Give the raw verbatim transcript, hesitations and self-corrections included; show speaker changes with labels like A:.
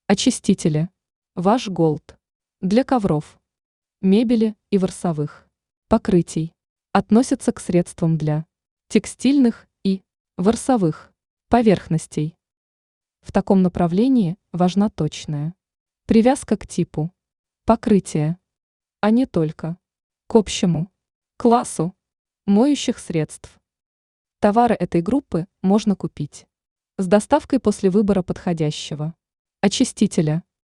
A: Очистители. Ваш Голд. Для ковров, мебели и ворсовых покрытий. Относится к средствам для текстильных и ворсовых поверхностей. В таком направлении важна точная привязка к типу покрытия, а не только к общему классу моющих средств. Товары этой группы можно купить с доставкой после выбора подходящего очистителя.